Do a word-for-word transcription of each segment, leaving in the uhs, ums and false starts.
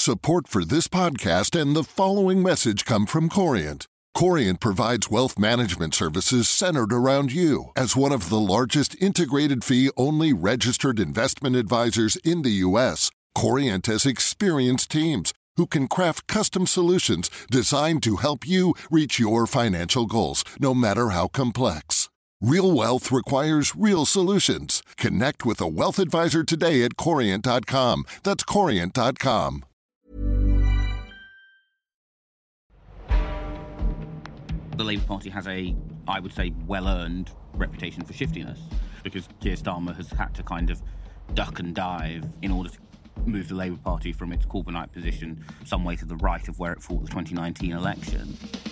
Support for this podcast and the following message come from Corient. Corient provides wealth management services centered around you. As one of the largest integrated fee-only registered investment advisors in the U S, Corient has experienced teams who can craft custom solutions designed to help you reach your financial goals, no matter how complex. Real wealth requires real solutions. Connect with a wealth advisor today at corient dot com. That's corient dot com. The Labour Party has a, I would say, well-earned reputation for shiftiness, because Keir Starmer has had to kind of duck and dive in order to move the Labour Party from its Corbynite position some way to the right of where it fought the twenty nineteen election.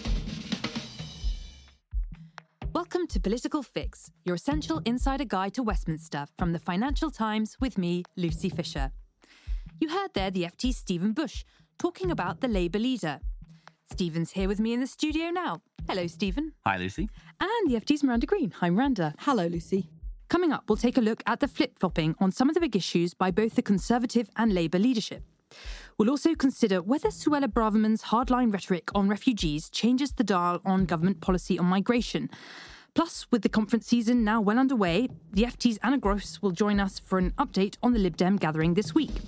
Welcome to Political Fix, your essential insider guide to Westminster from the Financial Times with me, Lucy Fisher. You heard there the F T's Stephen Bush talking about the Labour leader. Stephen's here with me in the studio now. Hello, Stephen. Hi, Lucy. And the F T's Miranda Green. Hi, Miranda. Hello, Lucy. Coming up, we'll take a look at the flip-flopping on some of the big issues by both the Conservative and Labour leadership. We'll also consider whether Suella Braverman's hardline rhetoric on refugees changes the dial on government policy on migration. Plus, with the conference season now well underway, the F T's Anna Gross will join us for an update on the Lib Dem gathering this week.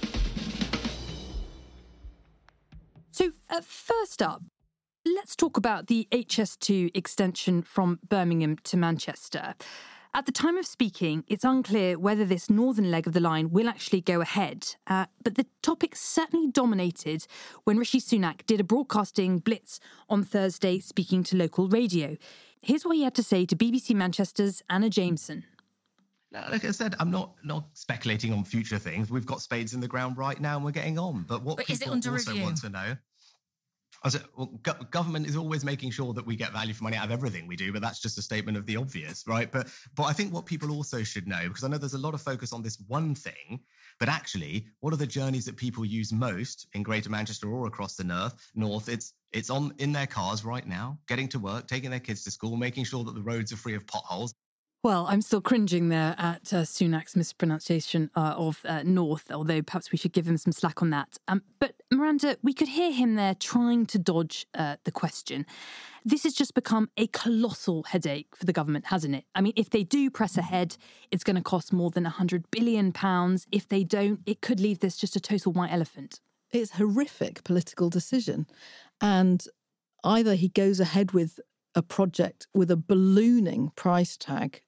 So, uh, first up, let's talk about the H S two extension from Birmingham to Manchester. At the time of speaking, it's unclear whether this northern leg of the line will actually go ahead, uh, but the topic certainly dominated when Rishi Sunak did a broadcasting blitz on Thursday speaking to local radio. Here's what he had to say to B B C Manchester's Anna Jameson. Now, like I said, I'm not not speculating on future things. We've got spades in the ground right now and we're getting on. But what but people is it under also review? want to know... I said, well, go- government is always making sure that we get value for money out of everything we do, but that's just a statement of the obvious, right? But but I think what people also should know, because I know there's a lot of focus on this one thing, but actually, what are the journeys that people use most in Greater Manchester or across the north? North, it's it's on in their cars right now, getting to work, taking their kids to school, making sure that the roads are free of potholes. Well, I'm still cringing there at uh, Sunak's mispronunciation uh, of uh, North, although perhaps we should give him some slack on that. Um, but Miranda, we could hear him there trying to dodge uh, the question. This has just become a colossal headache for the government, hasn't it? I mean, if they do press ahead, it's going to cost more than one hundred billion pounds. If they don't, it could leave this just a total white elephant. It's a horrific political decision. And either he goes ahead with a project with a ballooning price tag,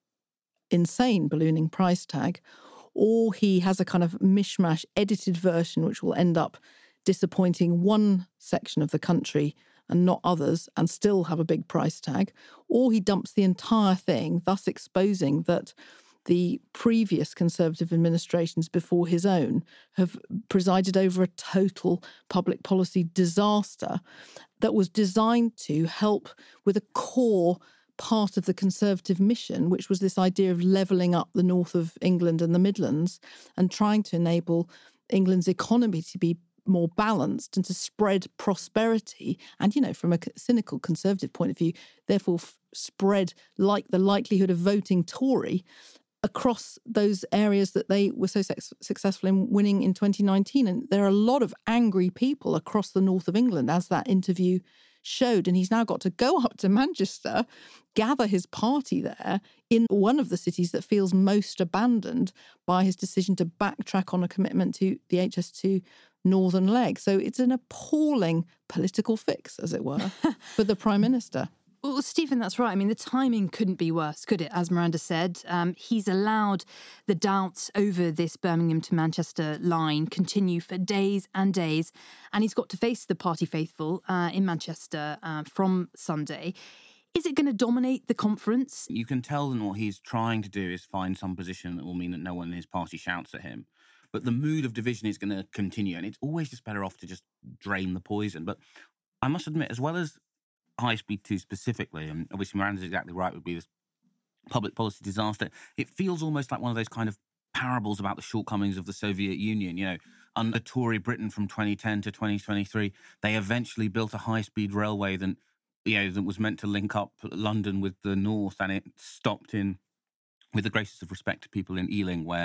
insane ballooning price tag, or he has a kind of mishmash edited version which will end up disappointing one section of the country and not others and still have a big price tag, or he dumps the entire thing, thus exposing that the previous Conservative administrations before his own have presided over a total public policy disaster that was designed to help with a core part of the Conservative mission, which was this idea of levelling up the north of England and the Midlands and trying to enable England's economy to be more balanced and to spread prosperity. And, you know, from a cynical Conservative point of view, therefore f- spread like the likelihood of voting Tory across those areas that they were so sex- successful in winning in twenty nineteen. And there are a lot of angry people across the north of England, as that interview showed. And he's now got to go up to Manchester, gather his party there in one of the cities that feels most abandoned by his decision to backtrack on a commitment to the H S two northern leg. So it's an appalling political fix, as it were, for the Prime Minister. Well, Stephen, that's right. I mean, the timing couldn't be worse, could it? As Miranda said, um, he's allowed the doubts over this Birmingham to Manchester line continue for days and days, and he's got to face the party faithful uh, in Manchester uh, from Sunday. Is it going to dominate the conference? You can tell that what he's trying to do is find some position that will mean that no one in his party shouts at him. But the mood of division is going to continue, and it's always just better off to just drain the poison. But I must admit, as well as High Speed two specifically, and obviously Miranda's exactly right, would be this public policy disaster. It feels almost like one of those kind of parables about the shortcomings of the Soviet Union. You know, under Tory Britain from twenty ten to twenty twenty-three, they eventually built a high-speed railway that, you know, that was meant to link up London with the north, and it stopped in, with the greatest of respect to people in Ealing, where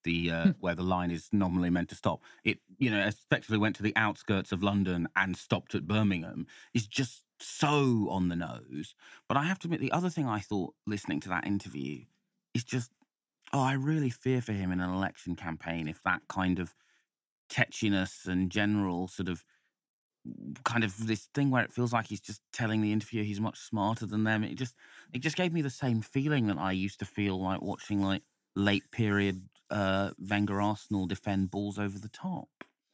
the uh, where the line is nominally meant to stop. It, you know, effectively went to the outskirts of London and stopped at Birmingham, is just so on the nose. But I have to admit, the other thing I thought listening to that interview is just, oh, I really fear for him in an election campaign if that kind of tetchiness and general sort of kind of this thing where it feels like he's just telling the interviewer he's much smarter than them. It just it just gave me the same feeling that I used to feel like watching like late period uh, Wenger Arsenal defend balls over the top.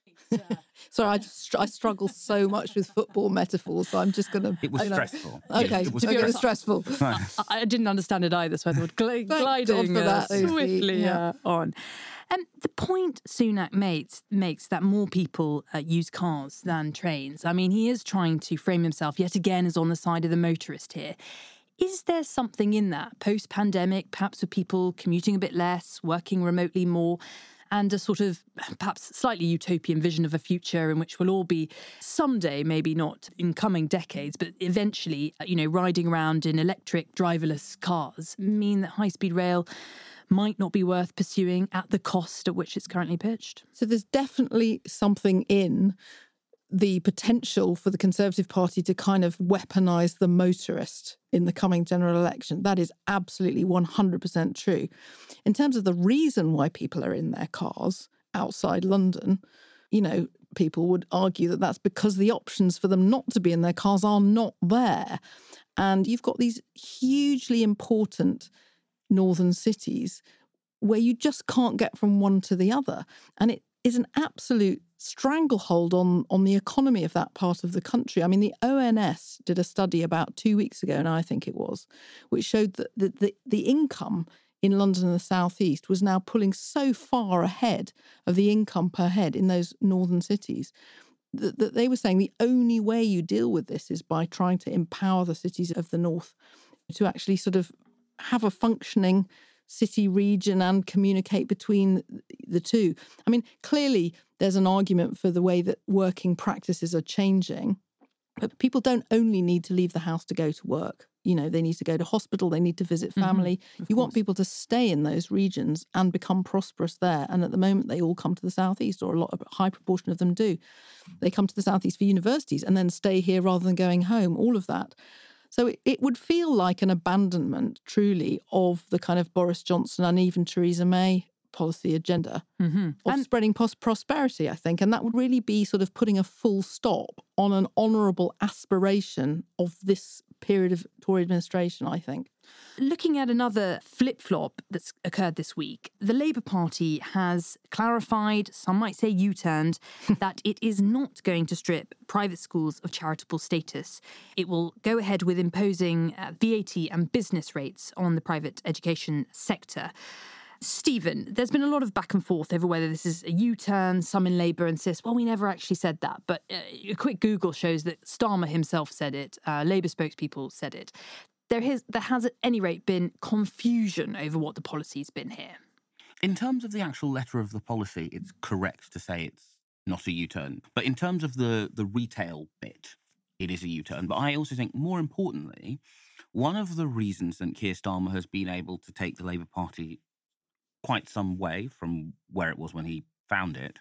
Sorry, I just I struggle so much with football metaphors, so I'm just going to... It was you know, stressful. Okay, it was, okay, it was stressful. stressful. I, I didn't understand it either, so I thought gl- gliding God for uh, that, Lucy. swiftly Yeah. uh, on. And the point Sunak makes, makes that more people uh, use cars than trains. I mean, he is trying to frame himself yet again as on the side of the motorist here. Is there something in that post-pandemic, perhaps with people commuting a bit less, working remotely more, and a sort of perhaps slightly utopian vision of a future in which we'll all be someday, maybe not in coming decades, but eventually, you know, riding around in electric driverless cars mean that high-speed rail might not be worth pursuing at the cost at which it's currently pitched? So there's definitely something in the potential for the Conservative Party to kind of weaponise the motorist in the coming general election. That is absolutely one hundred percent true. In terms of the reason why people are in their cars outside London, you know, people would argue that that's because the options for them not to be in their cars are not there. And you've got these hugely important northern cities where you just can't get from one to the other. And it is an absolute stranglehold on, on the economy of that part of the country. I mean, the O N S did a study about two weeks ago, and I think it was, which showed that the, the, the income in London and the South East was now pulling so far ahead of the income per head in those northern cities that, that they were saying the only way you deal with this is by trying to empower the cities of the north to actually sort of have a functioning city region and communicate between the two. I mean, clearly there's an argument for the way that working practices are changing, but people don't only need to leave the house to go to work. You know, they need to go to hospital, they need to visit family. Mm-hmm, you course. Want people to stay in those regions and become prosperous there. And at the moment, they all come to the southeast, or a lot, a high proportion of them do. They come to the southeast for universities and then stay here rather than going home, all of that. So it, it would feel like an abandonment, truly, of the kind of Boris Johnson and even Theresa May policy agenda mm-hmm. of and spreading pos- prosperity, I think. And that would really be sort of putting a full stop on an honourable aspiration of this period of Tory administration, I think. Looking at another flip-flop that's occurred this week, the Labour Party has clarified, some might say U-turned, that it is not going to strip private schools of charitable status. It will go ahead with imposing uh, V A T and business rates on the private education sector. Stephen, there's been a lot of back and forth over whether this is a U-turn. Some in Labour insist, well, we never actually said that. But uh, a quick Google shows that Starmer himself said it. Uh, Labour spokespeople said it. There has, there has at any rate been confusion over what the policy's been here. In terms of the actual letter of the policy, it's correct to say it's not a U-turn. But in terms of the, the retail bit, it is a U-turn. But I also think, more importantly, one of the reasons that Keir Starmer has been able to take the Labour Party quite some way from where it was when he found it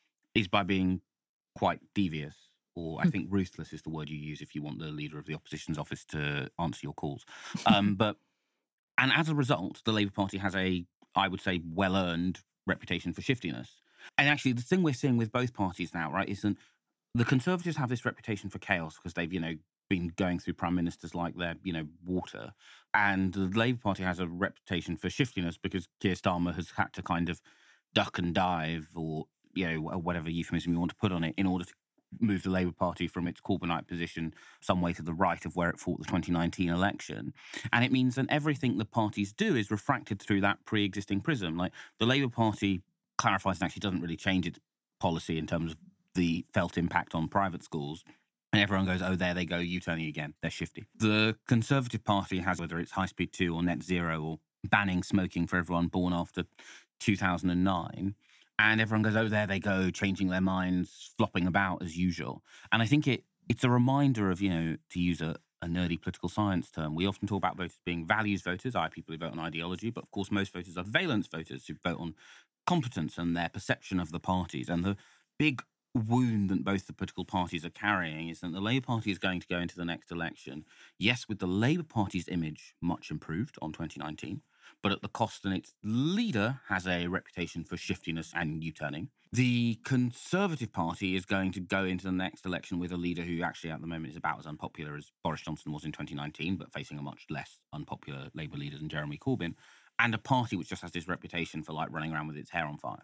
is by being quite devious, or I think ruthless is the word you use if you want the leader of the opposition's office to answer your calls. Um, but and as a result, the Labour Party has a, I would say, well-earned reputation for shiftiness. And actually, the thing we're seeing with both parties now, right, is that the Conservatives have this reputation for chaos because they've, you know, been going through prime ministers like they're, you know, water. And the Labour Party has a reputation for shiftiness because Keir Starmer has had to kind of duck and dive, or, you know, whatever euphemism you want to put on it, in order to move the Labour Party from its Corbynite position some way to the right of where it fought the twenty nineteen election. And it means that everything the parties do is refracted through that pre-existing prism. Like, the Labour Party clarifies and actually doesn't really change its policy in terms of the felt impact on private schools. And everyone goes, oh, there they go, U-turning again. They're shifty. The Conservative Party has, whether it's high speed two or net zero or banning smoking for everyone born after two thousand nine, and everyone goes, oh, there they go, changing their minds, flopping about as usual. And I think it it's a reminder of, you know, to use a, a nerdy political science term, we often talk about voters being values voters, that is people who vote on ideology, but of course most voters are valence voters who vote on competence and their perception of the parties. And the big wound that both the political parties are carrying is that the Labour Party is going to go into the next election, yes, with the Labour Party's image much improved on twenty nineteen, but at the cost that its leader has a reputation for shiftiness and U-turning. The Conservative Party is going to go into the next election with a leader who actually at the moment is about as unpopular as Boris Johnson was in twenty nineteen, but facing a much less unpopular Labour leader than Jeremy Corbyn, and a party which just has this reputation for like running around with its hair on fire.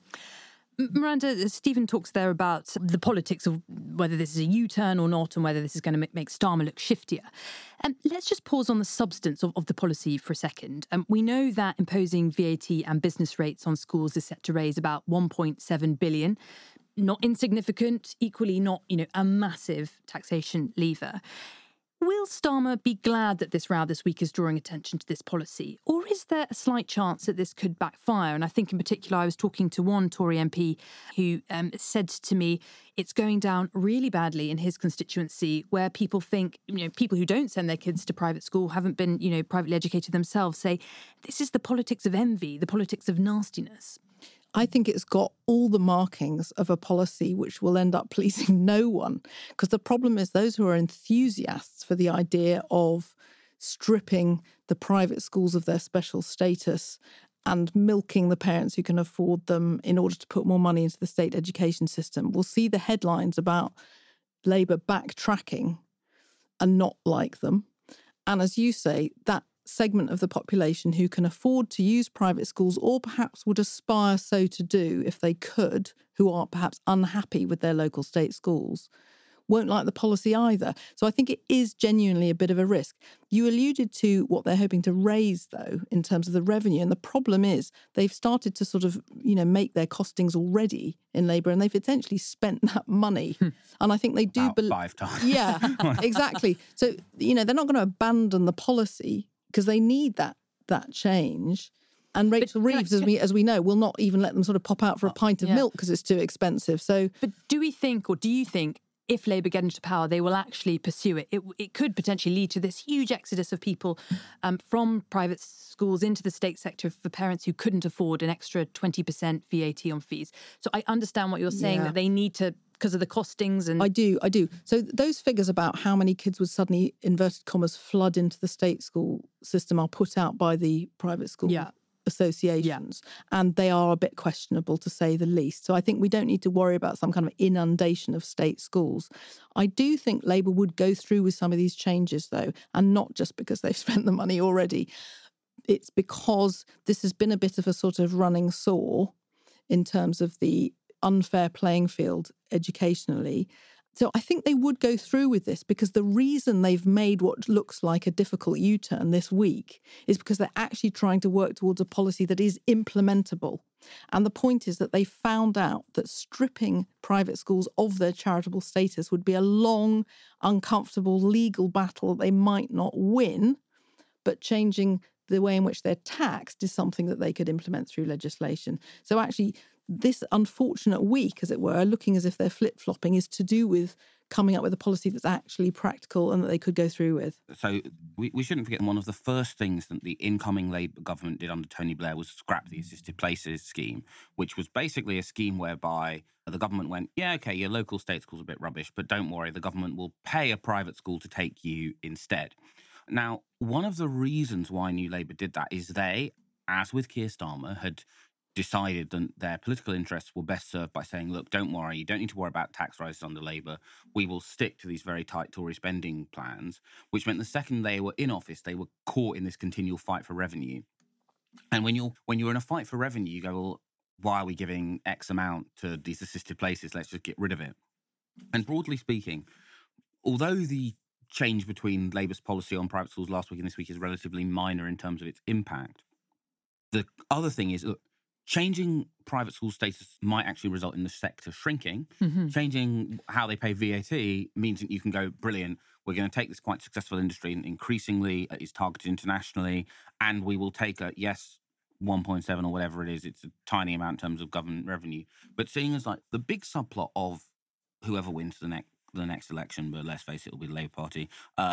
Miranda, Stephen talks there about the politics of whether this is a U-turn or not and whether this is going to make Starmer look shiftier. Um, let's just pause on the substance of, of the policy for a second. Um, we know that imposing V A T and business rates on schools is set to raise about one point seven billion dollars. Not insignificant, equally not, you know, a massive taxation lever. Will Starmer be glad that this row this week is drawing attention to this policy? Or is there a slight chance that this could backfire? And I think in particular, I was talking to one Tory M P who um, said to me, it's going down really badly in his constituency where people think, you know, people who don't send their kids to private school, haven't been, you know, privately educated themselves, say, this is the politics of envy, the politics of nastiness. I think it's got all the markings of a policy which will end up pleasing no one. Because the problem is those who are enthusiasts for the idea of stripping the private schools of their special status and milking the parents who can afford them in order to put more money into the state education system will see the headlines about Labour backtracking and not like them. And as you say, that segment of the population who can afford to use private schools or perhaps would aspire so to do if they could, who are perhaps unhappy with their local state schools, won't like the policy either. So I think it is genuinely a bit of a risk. You alluded to what they're hoping to raise, though, in terms of the revenue. And the problem is they've started to sort of, you know, make their costings already in Labour, and they've essentially spent that money. And I think they do... About be- five times. Yeah, exactly. So, you know, they're not going to abandon the policy because they need that that change. And Rachel but Reeves, as we as we know, will not even let them sort of pop out for a pint of yeah. milk because it's too expensive. So, But do we think, or do you think, if Labour get into power, they will actually pursue it? It, it could potentially lead to this huge exodus of people um, from private schools into the state sector for parents who couldn't afford an extra twenty percent V A T on fees. So I understand what you're saying, yeah. that they need to, because of the costings. And I do, I do. So those figures about how many kids would suddenly, inverted commas, flood into the state school system are put out by the private school yeah. associations. Yeah. And they are a bit questionable, to say the least. So I think we don't need to worry about some kind of inundation of state schools. I do think Labour would go through with some of these changes, though, and not just because they've spent the money already. It's because this has been a bit of a sort of running sore in terms of the unfair playing field educationally. So I think they would go through with this because the reason they've made what looks like a difficult U-turn this week is because they're actually trying to work towards a policy that is implementable. And the point is that they found out that stripping private schools of their charitable status would be a long, uncomfortable legal battle that they might not win, but changing the way in which they're taxed is something that they could implement through legislation. So actually, this unfortunate week, as it were, looking as if they're flip-flopping, is to do with coming up with a policy that's actually practical and that they could go through with. So we, we shouldn't forget one of the first things that the incoming Labour government did under Tony Blair was scrap the assisted places scheme, which was basically a scheme whereby the government went, yeah, okay, your local state school's a bit rubbish, but don't worry, the government will pay a private school to take you instead. Now, one of the reasons why New Labour did that is they, as with Keir Starmer, had decided that their political interests were best served by saying, look, don't worry, you don't need to worry about tax rises under Labour. We will stick to these very tight Tory spending plans, which meant the second they were in office, they were caught in this continual fight for revenue. And when you're when you're in a fight for revenue, you go, well, why are we giving X amount to these assisted places? Let's just get rid of it. And broadly speaking, although the change between Labour's policy on private schools last week and this week is relatively minor in terms of its impact, the other thing is, look, changing private school status might actually result in the sector shrinking. Mm-hmm. Changing how they pay V A T means that you can go, brilliant, we're going to take this quite successful industry and increasingly it's targeted internationally, and we will take a, yes, one point seven or whatever it is, it's a tiny amount in terms of government revenue. But seeing as like the big subplot of whoever wins the next the next election, but let's face it, it'll be the Labour Party, um,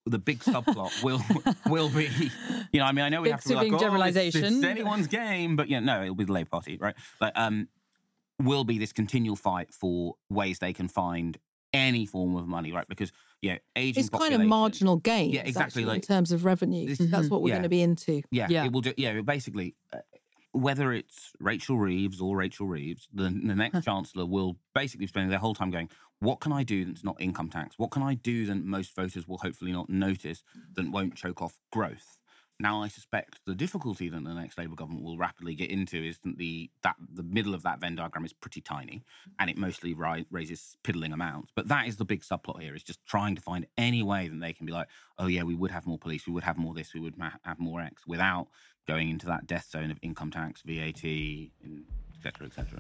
the big subplot will will be, you know, I mean, I know we Big have to be like, sweeping oh, generalisation. it's, it's anyone's game, but yeah, no, it'll be the Labour Party, right? Like, um, will be this continual fight for ways they can find any form of money, right? Because, yeah, aging It's kind population, of marginal gains, Yeah, exactly, actually, like- in terms of revenue. This- That's what we're yeah. going to be into. Yeah, Yeah. it will do. Yeah, basically, uh, whether it's Rachel Reeves or Rachel Reeves, the, the next chancellor will basically spend their whole time going, what can I do that's not income tax? What can I do that most voters will hopefully not notice that won't choke off growth? Now, I suspect the difficulty that the next Labour government will rapidly get into is that the that the middle of that Venn diagram is pretty tiny, and it mostly ri- raises piddling amounts. But that is the big subplot here: is just trying to find any way that they can be like, oh yeah, we would have more police, we would have more this, we would ma- have more X, without going into that death zone of income tax, V A T, et cetera, et cetera.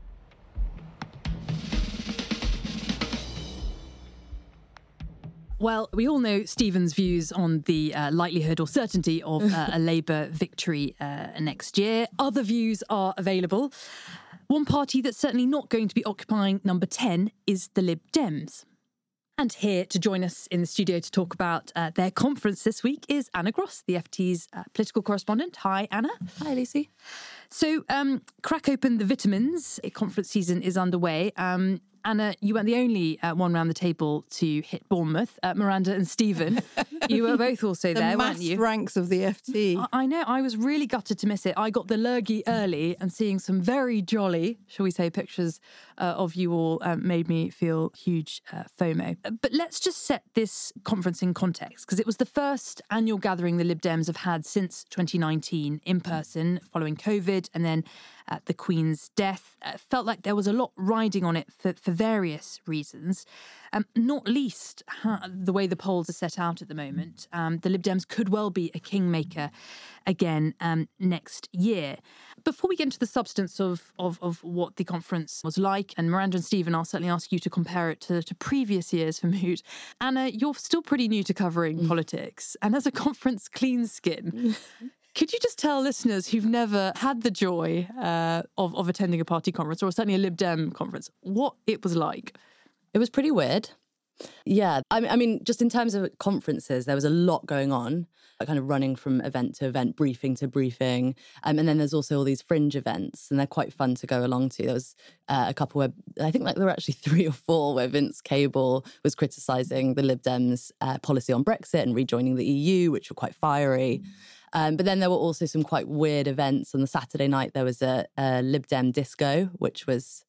Well, we all know Stephen's views on the uh, likelihood or certainty of uh, a Labour victory uh, next year. Other views are available. One party that's certainly not going to be occupying number ten is the Lib Dems. And here to join us in the studio to talk about uh, their conference this week is Anna Gross, the F T's uh, political correspondent. Hi, Anna. Hi, Lucy. So, um, crack open the vitamins. Conference season is underway. Um, Anna, you weren't the only uh, one round the table to hit Bournemouth. Uh, Miranda and Stephen, you were both also The there, mass weren't you? ranks of the F T. I- I know. I was really gutted to miss it. I got the lurgy early, and seeing some very jolly, shall we say, pictures uh, of you all um, made me feel huge uh, FOMO. But let's just set this conference in context, because it was the first annual gathering the Lib Dems have had since twenty nineteen in person, following COVID, and then uh, the Queen's death. It felt like there was a lot riding on it for, for various reasons, um, not least how, the way the polls are set out at the moment. Um, the Lib Dems could well be a kingmaker again um, next year. Before we get into the substance of, of, of what the conference was like, and Miranda and Stephen, I'll certainly ask you to compare it to, to previous years for Mood. Anna, you're still pretty new to covering mm. politics, and as a conference clean skin, could you just tell listeners who've never had the joy uh, of, of attending a party conference, or certainly a Lib Dem conference, what it was like? It was pretty weird. Yeah, I, I mean, just in terms of conferences, there was a lot going on, kind of running from event to event, briefing to briefing. Um, and then there's also all these fringe events, and they're quite fun to go along to. There was uh, a couple where, I think like there were actually three or four where Vince Cable was criticising the Lib Dems' uh, policy on Brexit and rejoining the E U, which were quite fiery. Um, but then there were also some quite weird events. On the Saturday night, there was a, a Lib Dem disco, which was,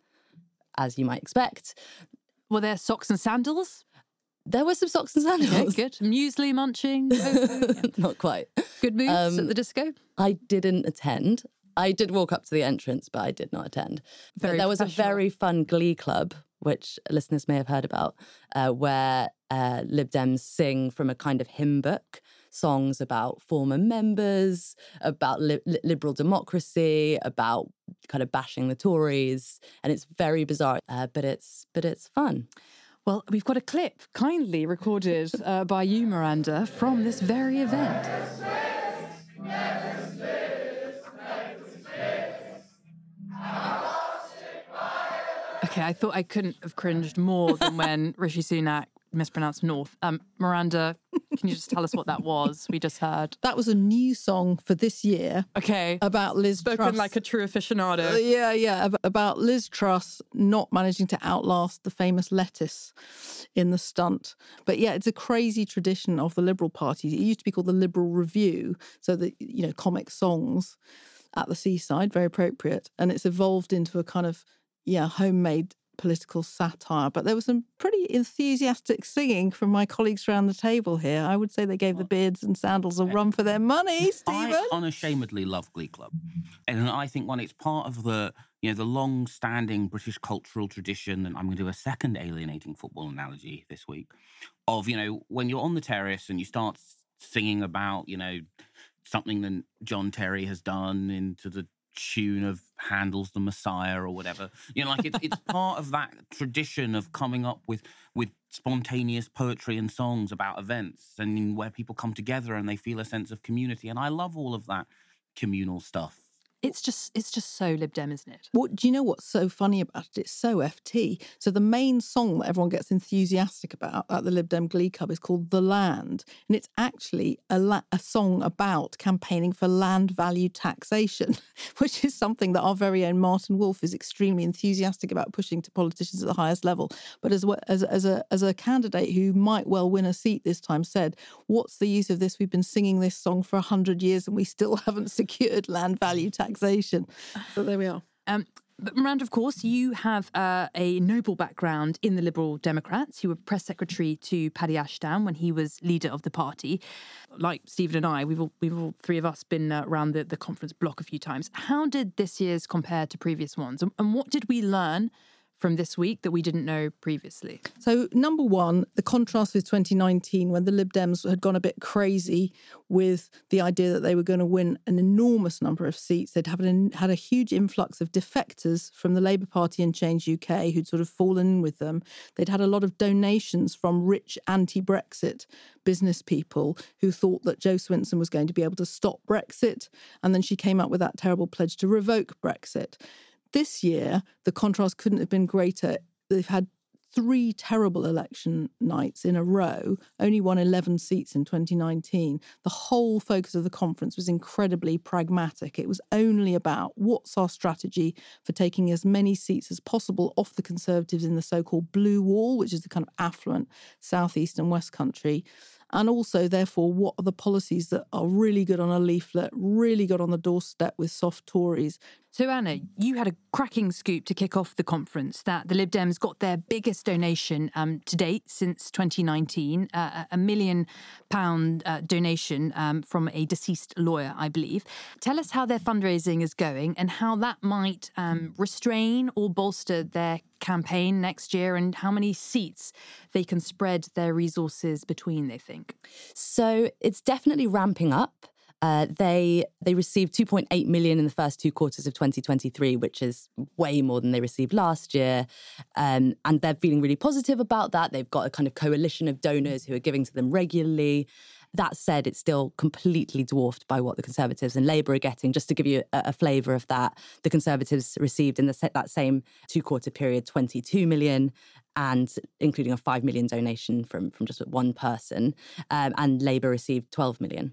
as you might expect. Were there socks and sandals? There were some socks and sandals. Okay, good. Muesli munching? Yeah. Not quite. Good moves Um, at the disco? I didn't attend. I did walk up to the entrance, but I did not attend. Very but there was a professional. very fun Glee Club, which listeners may have heard about, uh, where uh, Lib Dems sing from a kind of hymn book, songs about former members, about li- li- liberal democracy, about kind of bashing the Tories, and it's very bizarre, uh, but it's but it's fun. Well, we've got a clip kindly recorded uh, by you, Miranda, from this very event. Okay, I thought I couldn't have cringed more than when Rishi Sunak mispronounced North. Um, Miranda, can you just tell us what that was we just heard? That was a new song for this year Okay. about Liz Spoken Truss. like a true aficionado. Uh, yeah, yeah, ab- about Liz Truss not managing to outlast the famous lettuce in the stunt. But yeah, it's a crazy tradition of the Liberal Party. It used to be called the Liberal Review, so the, you know, comic songs at the seaside, very appropriate. And it's evolved into a kind of, yeah, homemade political satire. But there was some pretty enthusiastic singing from my colleagues around the table here. I would say they gave the beards and sandals a run for their money, Stephen. I unashamedly love Glee Club, and I think when it's part of the you know the long-standing British cultural tradition, and I'm going to do a second alienating football analogy this week, of you know when you're on the terrace and you start singing about you know something that John Terry has done into the tune of Handel's The Messiah or whatever. You know, like it's it's part of that tradition of coming up with with spontaneous poetry and songs about events and where people come together and they feel a sense of community. And I love all of that communal stuff. It's just it's just so Lib Dem, isn't it? What do you know what's so funny about it? It's so F T. So the main song that everyone gets enthusiastic about at the Lib Dem Glee Club is called The Land. And it's actually a, la- a song about campaigning for land value taxation, which is something that our very own Martin Wolf is extremely enthusiastic about pushing to politicians at the highest level. But as, as, as, a, as a candidate who might well win a seat this time said, what's the use of this? We've been singing this song for one hundred years and we still haven't secured land value taxation. So there we are. Um, but Miranda, of course, you have uh, a noble background in the Liberal Democrats. You were press secretary to Paddy Ashdown when he was leader of the party. Like Stephen and I, we've all, we've all three of us been uh, around the, the conference block a few times. How did this year's compare to previous ones? And, and what did we learn from this week that we didn't know previously? So, number one, the contrast with twenty nineteen, when the Lib Dems had gone a bit crazy with the idea that they were going to win an enormous number of seats. They'd have an, had a huge influx of defectors from the Labour Party and Change U K who'd sort of fallen in with them. They'd had a lot of donations from rich anti-Brexit business people who thought that Jo Swinson was going to be able to stop Brexit. And then she came up with that terrible pledge to revoke Brexit. This year, the contrast couldn't have been greater. They've had three terrible election nights in a row, only won eleven seats in twenty nineteen. The whole focus of the conference was incredibly pragmatic. It was only about what's our strategy for taking as many seats as possible off the Conservatives in the so-called blue wall, which is the kind of affluent South East and West Country. And also, therefore, what are the policies that are really good on a leaflet, really good on the doorstep with soft Tories? So, Anna, you had a cracking scoop to kick off the conference that the Lib Dems got their biggest donation um, to date since twenty nineteen, uh, a million pound uh, donation um, from a deceased lawyer, I believe. Tell us how their fundraising is going and how that might um, restrain or bolster their campaign next year and how many seats they can spread their resources between, they think. So it's definitely ramping up. Uh, they they received two point eight million in the first two quarters of twenty twenty-three, which is way more than they received last year. Um, and they're feeling really positive about that. They've got a kind of coalition of donors who are giving to them regularly. That said, it's still completely dwarfed by what the Conservatives and Labour are getting. Just to give you a, a flavour of that, the Conservatives received in the, that same two-quarter period twenty-two million, and including a five million donation from, from just one person, um, and Labour received twelve million.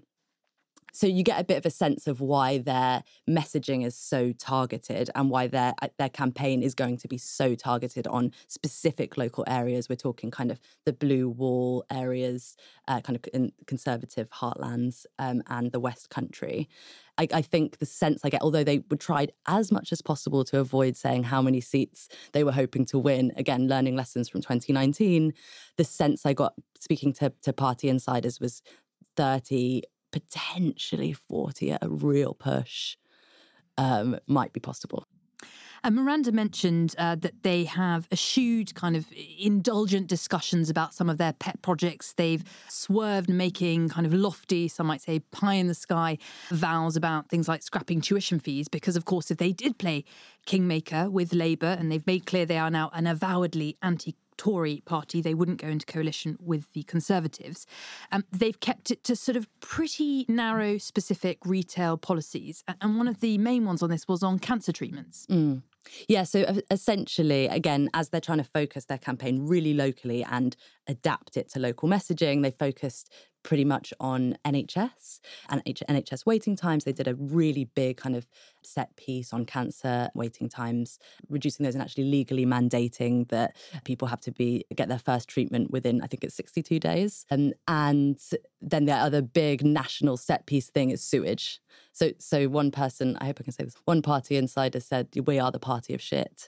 So you get a bit of a sense of why their messaging is so targeted and why their their campaign is going to be so targeted on specific local areas. We're talking kind of the blue wall areas, uh, kind of in conservative heartlands, um, and the West Country. I, I think the sense I get, although they would tried as much as possible to avoid saying how many seats they were hoping to win, again, learning lessons from twenty nineteen, the sense I got speaking to, to party insiders was thirty, potentially forty at a real push um, might be possible. And Miranda mentioned uh, that they have eschewed kind of indulgent discussions about some of their pet projects. They've swerved making kind of lofty, some might say pie-in-the-sky vows about things like scrapping tuition fees, because, of course, if they did play kingmaker with Labour, and they've made clear they are now an avowedly anti Tory party, they wouldn't go into coalition with the Conservatives. Um, they've kept it to sort of pretty narrow, specific retail policies. And one of the main ones on this was on cancer treatments. Mm. Yeah, so essentially, again, as they're trying to focus their campaign really locally and adapt it to local messaging, they focused pretty much on N H S and N H S waiting times. They did a really big kind of set piece on cancer waiting times, reducing those and actually legally mandating that people have to be get their first treatment within, I think it's sixty-two days. Um, and then the other big national set piece thing is sewage. So so one person, I hope I can say this, one party insider said, we are the party of shit.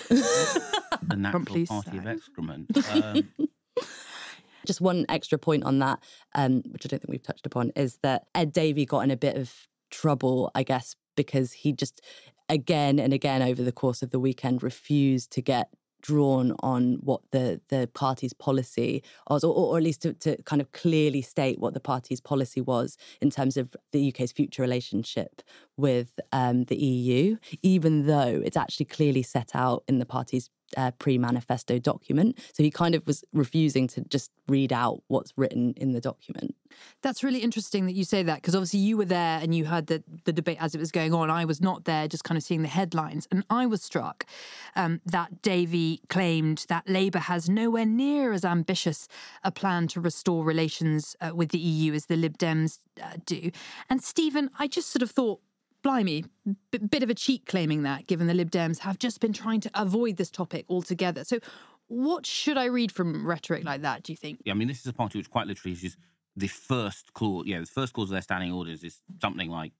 The natural Please party say. of excrement. Um, Just one extra point on that, um, which I don't think we've touched upon, is that Ed Davey got in a bit of trouble, I guess, because he just again and again over the course of the weekend refused to get drawn on what the, the party's policy was, or, or at least to, to kind of clearly state what the party's policy was in terms of the U K's future relationship with um, the E U, even though it's actually clearly set out in the party's uh, pre-manifesto document. So he kind of was refusing to just read out what's written in the document. That's really interesting that you say that, because obviously you were there and you heard the, the debate as it was going on. I was not there, just kind of seeing the headlines. And I was struck um, that Davey claimed that Labour has nowhere near as ambitious a plan to restore relations uh, with the E U as the Lib Dems uh, do. And Stephen, I just sort of thought, blimey, b- bit of a cheat claiming that, given the Lib Dems have just been trying to avoid this topic altogether. So what should I read from rhetoric like that, do you think? Yeah, I mean, this is a party which quite literally is just the first clause, you know, the first clause of their standing orders is something like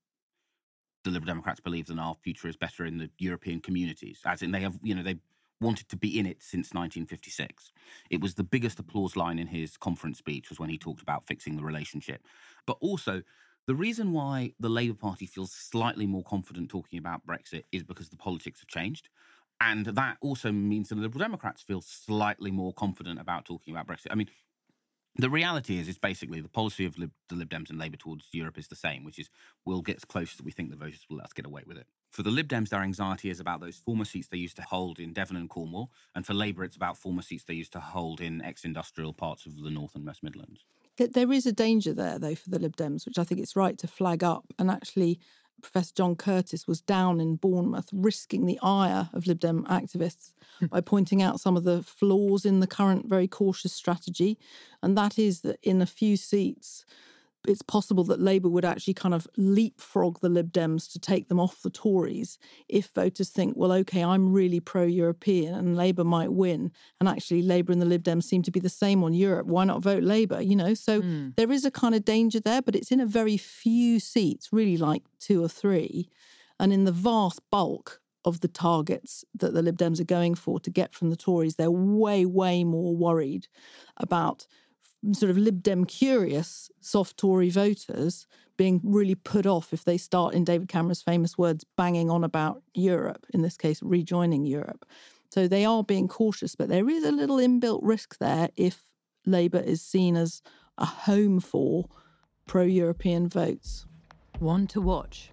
the Liberal Democrats believe that our future is better in the European communities, as in they have, you know, they wanted to be in it since nineteen fifty-six. It was the biggest applause line in his conference speech was when he talked about fixing the relationship. But also, the reason why the Labour Party feels slightly more confident talking about Brexit is because the politics have changed. And that also means that the Liberal Democrats feel slightly more confident about talking about Brexit. I mean, the reality is, it's basically the policy of Lib, the Lib Dems and Labour towards Europe is the same, which is we'll get as close as we think the voters will let us get away with it. For the Lib Dems, their anxiety is about those former seats they used to hold in Devon and Cornwall. And for Labour, it's about former seats they used to hold in ex-industrial parts of the North and West Midlands. There is a danger there, though, for the Lib Dems, which I think it's right to flag up. And actually, Professor John Curtis was down in Bournemouth risking the ire of Lib Dem activists by pointing out some of the flaws in the current very cautious strategy. And that is that in a few seats, it's possible that Labour would actually kind of leapfrog the Lib Dems to take them off the Tories if voters think, well, OK, I'm really pro-European and Labour might win. And actually Labour and the Lib Dems seem to be the same on Europe. Why not vote Labour? You know, so mm. there is a kind of danger there, but it's in a very few seats, really like two or three. And in the vast bulk of the targets that the Lib Dems are going for to get from the Tories, they're way, way more worried about sort of Lib Dem curious soft Tory voters being really put off if they start, in David Cameron's famous words, banging on about Europe, in this case, rejoining Europe. So they are being cautious, but there is a little inbuilt risk there if Labour is seen as a home for pro-European votes. One to watch.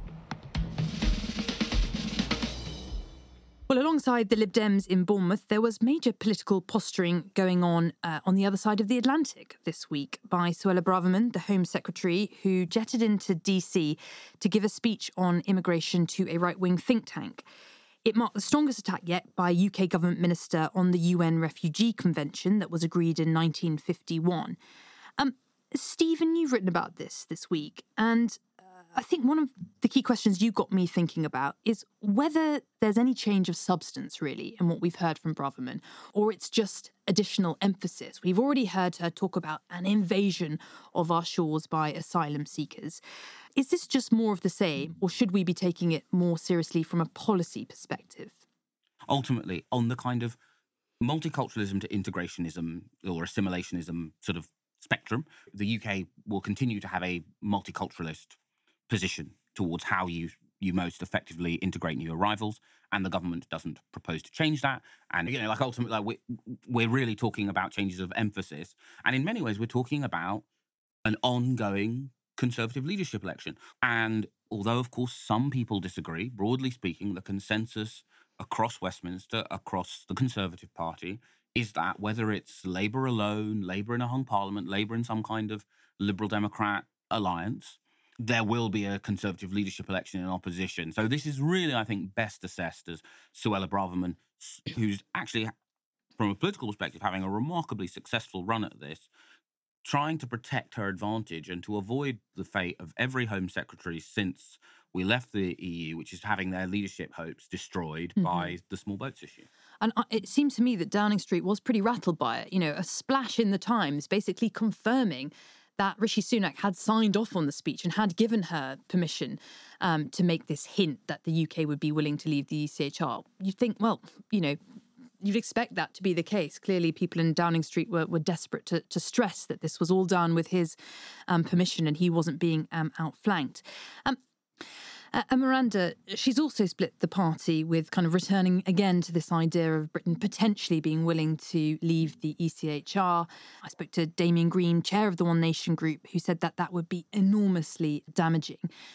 Well, alongside the Lib Dems in Bournemouth, there was major political posturing going on uh, on the other side of the Atlantic this week by Suella Braverman, the Home Secretary, who jetted into D C to give a speech on immigration to a right-wing think tank. It marked the strongest attack yet by a U K government minister on the U N Refugee Convention that was agreed in nineteen fifty-one. Um, Stephen, you've written about this this week, and I think one of the key questions you got me thinking about is whether there's any change of substance, really, in what we've heard from Braverman, or it's just additional emphasis. We've already heard her talk about an invasion of our shores by asylum seekers. Is this just more of the same, or should we be taking it more seriously from a policy perspective? Ultimately, on the kind of multiculturalism to integrationism or assimilationism sort of spectrum, the U K will continue to have a multiculturalist position towards how you you most effectively integrate new arrivals, and the government doesn't propose to change that. And you know, like ultimately, like we, we're really talking about changes of emphasis, and in many ways, we're talking about an ongoing Conservative leadership election. And although, of course, some people disagree, broadly speaking, the consensus across Westminster, across the Conservative Party, is that whether it's Labour alone, Labour in a hung parliament, Labour in some kind of Liberal Democrat alliance, there will be a Conservative leadership election in opposition. So this is really, I think, best assessed as Suella Braverman, who's actually, from a political perspective, having a remarkably successful run at this, trying to protect her advantage and to avoid the fate of every Home Secretary since we left the E U, which is having their leadership hopes destroyed mm-hmm. by the small boats issue. And it seems to me that Downing Street was pretty rattled by it. You know, a splash in the Times basically confirming that Rishi Sunak had signed off on the speech and had given her permission um, to make this hint that the U K would be willing to leave the E C H R. You'd think, well, you know, you'd expect that to be the case. Clearly, people in Downing Street were, were desperate to, to stress that this was all done with his um, permission and he wasn't being um, outflanked. Um, Uh, and Miranda, she's also split the party with kind of returning again to this idea of Britain potentially being willing to leave the E C H R. I spoke to Damien Green, chair of the One Nation group, who said that that would be enormously damaging.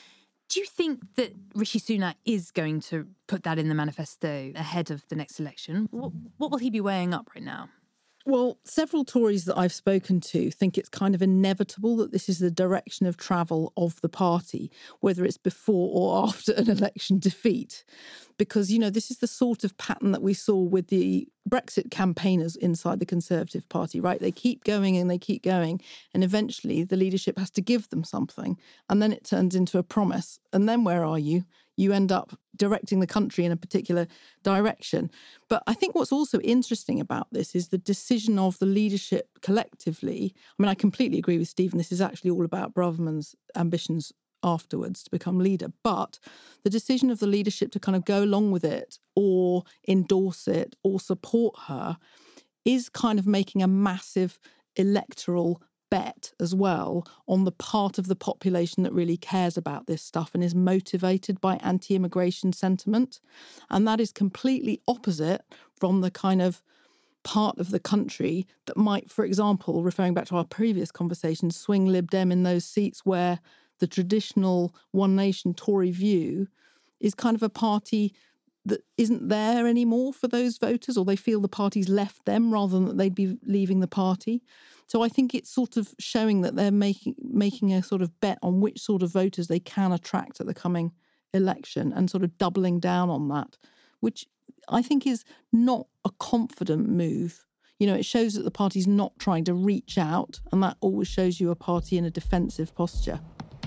Do you think that Rishi Sunak is going to put that in the manifesto ahead of the next election? What, what will he be weighing up right now? Well, several Tories that I've spoken to think it's kind of inevitable that this is the direction of travel of the party, whether it's before or after an election defeat. Because, you know, this is the sort of pattern that we saw with the Brexit campaigners inside the Conservative Party, right? They keep going and they keep going. And eventually the leadership has to give them something. And then it turns into a promise. And then where are you? You end up directing the country in a particular direction. But I think what's also interesting about this is the decision of the leadership collectively. I mean, I completely agree with Stephen. This is actually all about Braverman's ambitions afterwards to become leader. But the decision of the leadership to kind of go along with it or endorse it or support her is kind of making a massive electoral bet as well on the part of the population that really cares about this stuff and is motivated by anti-immigration sentiment. And that is completely opposite from the kind of part of the country that might, for example, referring back to our previous conversation, swing Lib Dem in those seats where the traditional One Nation Tory view is kind of a party that isn't there anymore for those voters, or they feel the party's left them rather than that they'd be leaving the party. So I think it's sort of showing that they're making making a sort of bet on which sort of voters they can attract at the coming election and sort of doubling down on that, which I think is not a confident move. You know, it shows that the party's not trying to reach out, and that always shows you a party in a defensive posture.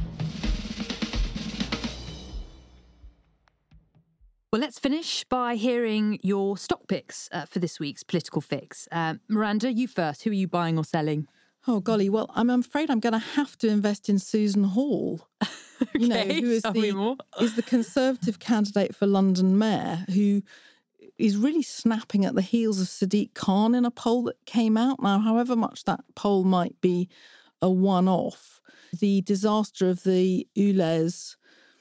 Well, let's finish by hearing your stock picks uh, for this week's Political Fix. Uh, Miranda, you first. Who are you buying or selling? Oh, golly. Well, I'm afraid I'm going to have to invest in Susan Hall, okay, you know, who is the, is the Conservative candidate for London Mayor, who is really snapping at the heels of Sadiq Khan in a poll that came out. Now, however much that poll might be a one-off, the disaster of the Ulez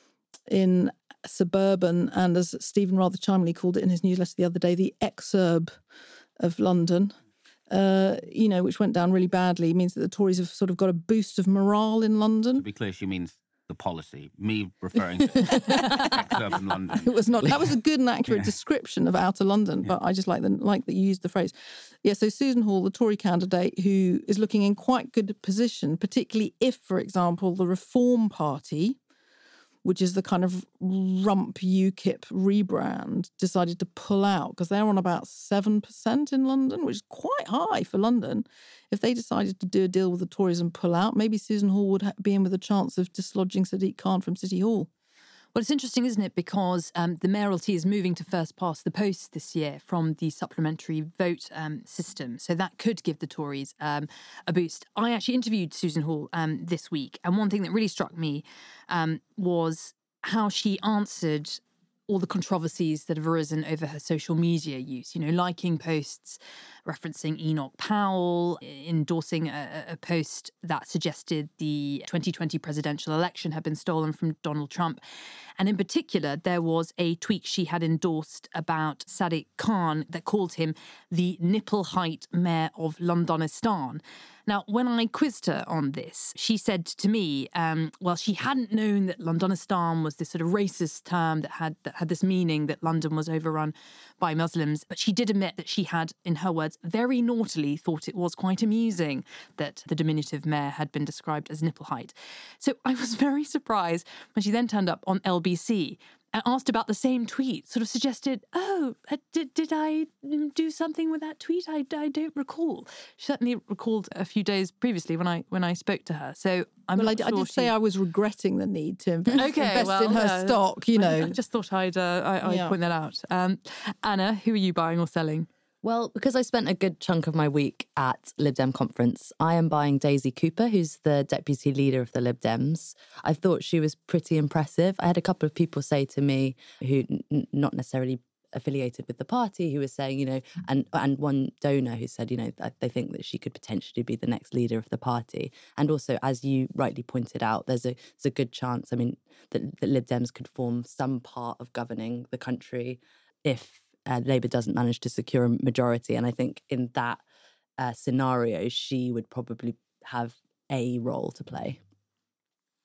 in suburban, and as Stephen rather charmingly called it in his newsletter the other day, the exurb of London, uh, you know, which went down really badly, means that the Tories have sort of got a boost of morale in London. To be clear, she means the policy. Me referring to exurb in London. It was not. That was a good and accurate Yeah. description of outer London, but I just like the like that you used the phrase. Yeah, so Susan Hall, the Tory candidate, who is looking in quite good position, particularly if, for example, the Reform Party, which is the kind of rump UKIP rebrand, decided to pull out because they're on about seven percent in London, which is quite high for London. If they decided to do a deal with the Tories and pull out, maybe Susan Hall would ha- be in with a chance of dislodging Sadiq Khan from City Hall. Well, it's interesting, isn't it? Because um, the mayoralty is moving to first past the post this year from the supplementary vote um, system. So that could give the Tories um, a boost. I actually interviewed Susan Hall um, this week. And one thing that really struck me um, was how she answered all the controversies that have arisen over her social media use, you know, liking posts referencing Enoch Powell, endorsing a, a post that suggested the twenty twenty presidential election had been stolen from Donald Trump. And in particular, there was a tweet she had endorsed about Sadiq Khan that called him the nipple height mayor of Londonistan. Now, when I quizzed her on this, she said to me, um, well, she hadn't known that Londonistan was this sort of racist term that had that had this meaning that London was overrun by Muslims. But she did admit that she had, in her words, very naughtily thought it was quite amusing that the diminutive mayor had been described as nipple height. So I was very surprised when she then turned up on L B C and asked about the same tweet, sort of suggested, oh, uh, did, did I do something with that tweet? I, I don't recall. She certainly recalled a few days previously when I when I spoke to her. So I'm well, not I, sure I did she... say I was regretting the need to invest, okay, invest well, in her uh, stock, you know. I, I just thought I'd, uh, I, I'd Yeah. point that out. Um, Anna, who are you buying or selling? Well, because I spent a good chunk of my week at Lib Dem conference, I am buying Daisy Cooper, who's the deputy leader of the Lib Dems. I thought she was pretty impressive. I had a couple of people say to me who n- not necessarily affiliated with the party, who was saying, you know, and and one donor who said, you know, that they think that she could potentially be the next leader of the party. And also, as you rightly pointed out, there's a there's a good chance, I mean, that the Lib Dems could form some part of governing the country if Uh, Labour doesn't manage to secure a majority. And I think in that uh, scenario, she would probably have a role to play.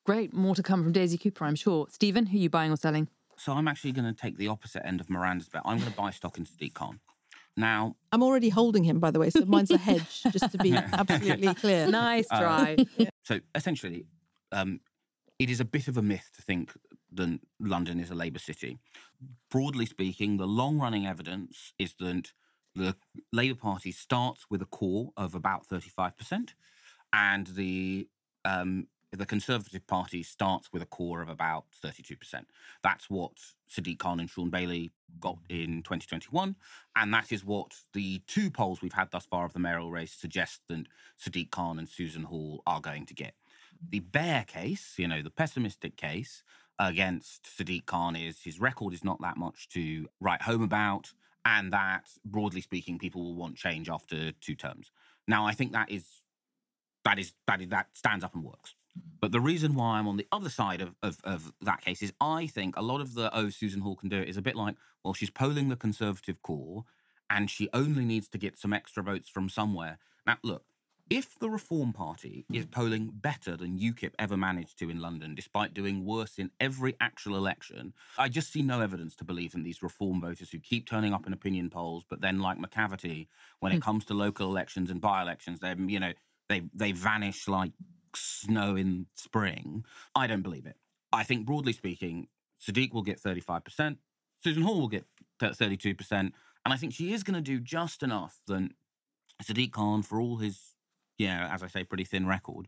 Great. More to come from Daisy Cooper, I'm sure. Stephen, who are you buying or selling? So I'm actually going to take the opposite end of Miranda's bet. I'm going to buy stock in Sadiq Khan. Now, I'm already holding him, by the way, so mine's a hedge, just to be absolutely clear. Nice try. Uh, yeah. So essentially, um, it is a bit of a myth to think that London is a Labour city. Broadly speaking, the long-running evidence is that the Labour Party starts with a core of about thirty-five percent, and the um, the Conservative Party starts with a core of about thirty-two percent. That's what Sadiq Khan and Sean Bailey got in twenty twenty-one, and that is what the two polls we've had thus far of the mayoral race suggest that Sadiq Khan and Susan Hall are going to get. The bear case, you know, the pessimistic case against Sadiq Khan is his record is not that much to write home about, and that, broadly speaking, people will want change after two terms. Now, I think that is that is that is that stands up and works. But the reason why I'm on the other side of, of, of that case is I think a lot of the, oh, Susan Hall can do it is a bit like, well, she's polling the Conservative core and she only needs to get some extra votes from somewhere. Now, look, if the Reform Party is polling better than UKIP ever managed to in London, despite doing worse in every actual election, I just see no evidence to believe in these Reform voters who keep turning up in opinion polls, but then, like McCavity, when it comes to local elections and by-elections, they, you know, they they vanish like snow in spring. I don't believe it. I think, broadly speaking, Sadiq will get thirty-five percent, Susan Hall will get thirty-two percent, and I think she is going to do just enough that Sadiq Khan, for all his, yeah, as I say, pretty thin record,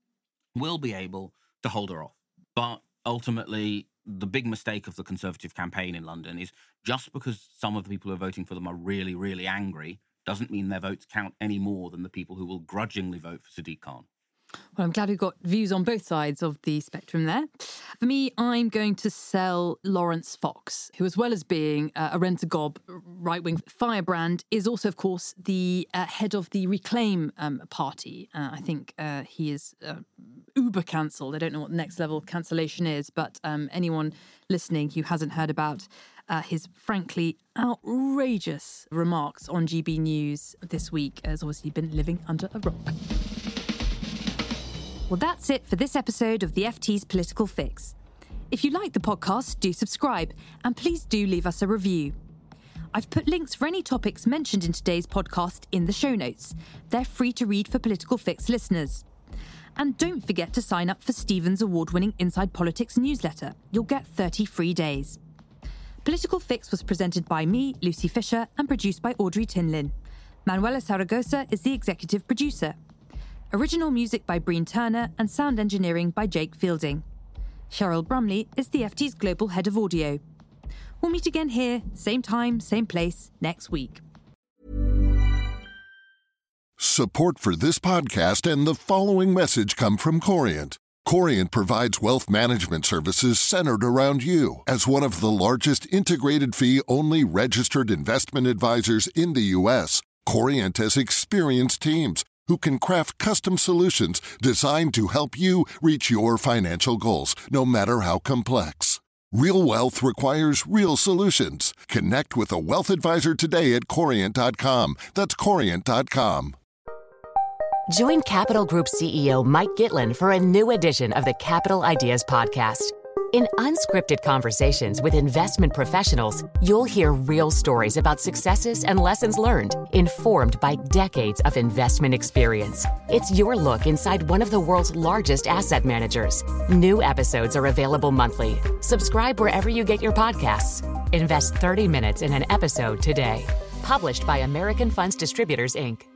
will be able to hold her off. But ultimately, the big mistake of the Conservative campaign in London is just because some of the people who are voting for them are really, really angry doesn't mean their votes count any more than the people who will grudgingly vote for Sadiq Khan. Well, I'm glad we've got views on both sides of the spectrum there. For me, I'm going to sell Laurence Fox, who, as well as being uh, a rent-a-gob right-wing firebrand, is also, of course, the uh, head of the Reclaim um, party. Uh, I think uh, he is uh, uber cancelled. I don't know what the next level of cancellation is, but um, anyone listening who hasn't heard about uh, his frankly outrageous remarks on G B News this week has obviously been living under a rock. Well, that's it for this episode of the F T's Political Fix. If you like the podcast, do subscribe, and please do leave us a review. I've put links for any topics mentioned in today's podcast in the show notes. They're free to read for Political Fix listeners. And don't forget to sign up for Stephen's award-winning Inside Politics newsletter. You'll get thirty free days. Political Fix was presented by me, Lucy Fisher, and produced by Audrey Tinlin. Manuela Saragosa is the executive producer. Original music by Breen Turner and sound engineering by Jake Fielding. Cheryl Brumley is the F T's Global Head of Audio. We'll meet again here, same time, same place, next week. Support for this podcast and the following message come from Corient. Corient provides wealth management services centered around you. As one of the largest integrated fee-only registered investment advisors in the U S, Corient has experienced teams who can craft custom solutions designed to help you reach your financial goals, no matter how complex. Real wealth requires real solutions. Connect with a wealth advisor today at Corient dot com. That's Corient dot com. Join Capital Group C E O Mike Gitlin for a new edition of the Capital Ideas Podcast. In unscripted conversations with investment professionals, you'll hear real stories about successes and lessons learned, informed by decades of investment experience. It's your look inside one of the world's largest asset managers. New episodes are available monthly. Subscribe wherever you get your podcasts. Invest thirty minutes in an episode today. Published by American Funds Distributors, Incorporated.